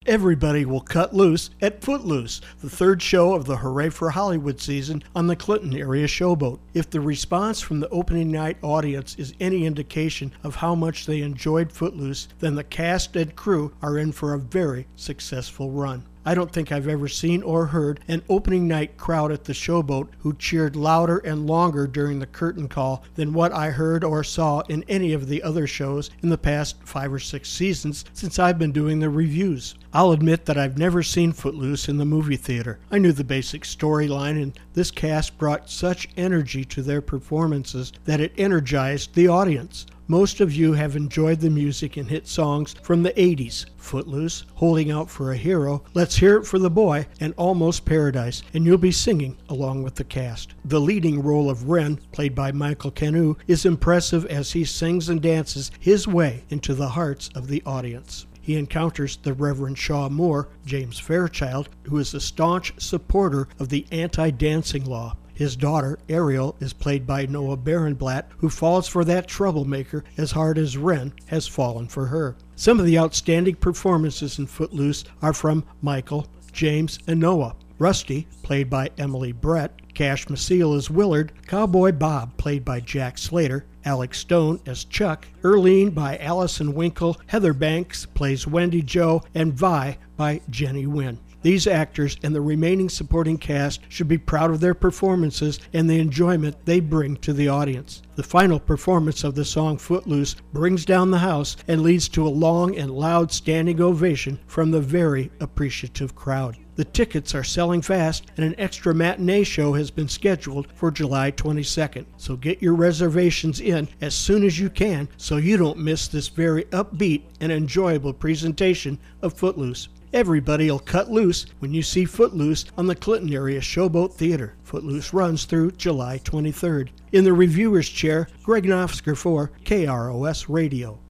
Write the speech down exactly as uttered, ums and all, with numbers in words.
Everybody will cut loose at Footloose, the third show of the Hooray for Hollywood season on the Clinton area showboat. If the response from the opening night audience is any indication of how much they enjoyed Footloose, then the cast and crew are in for a very successful run. I don't think I've ever seen or heard an opening night crowd at the showboat who cheered louder and longer during the curtain call than what I heard or saw in any of the other shows in the past five or six seasons since I've been doing the reviews. I'll admit that I've never seen Footloose in the movie theater. I knew the basic storyline, and this cast brought such energy to their performances that it energized the audience. Most of you have enjoyed the music and hit songs from the eighties, Footloose, Holding Out for a Hero, Let's Hear It for the Boy, and Almost Paradise, and you'll be singing along with the cast. The leading role of Ren, played by Michael Canu, is impressive as he sings and dances his way into the hearts of the audience. He encounters the Reverend Shaw Moore, James Fairchild, who is a staunch supporter of the anti-dancing law. His daughter, Ariel, is played by Noah Barenblatt, who falls for that troublemaker as hard as Ren has fallen for her. Some of the outstanding performances in Footloose are from Michael, James, and Noah. Rusty, played by Emily Brett, Cash Maciel as Willard, Cowboy Bob, played by Jack Slater, Alex Stone as Chuck, Earlene by Allison Winkle, Heather Banks plays Wendy Jo, and Vi by Jenny Wynn. These actors and the remaining supporting cast should be proud of their performances and the enjoyment they bring to the audience. The final performance of the song Footloose brings down the house and leads to a long and loud standing ovation from the very appreciative crowd. The tickets are selling fast, and an extra matinee show has been scheduled for July twenty-second. So get your reservations in as soon as you can so you don't miss this very upbeat and enjoyable presentation of Footloose. Everybody'll cut loose when you see Footloose on the Clinton area Showboat Theater. Footloose runs through July twenty-third. In the reviewer's chair, Greg Nofsker for K R O S Radio.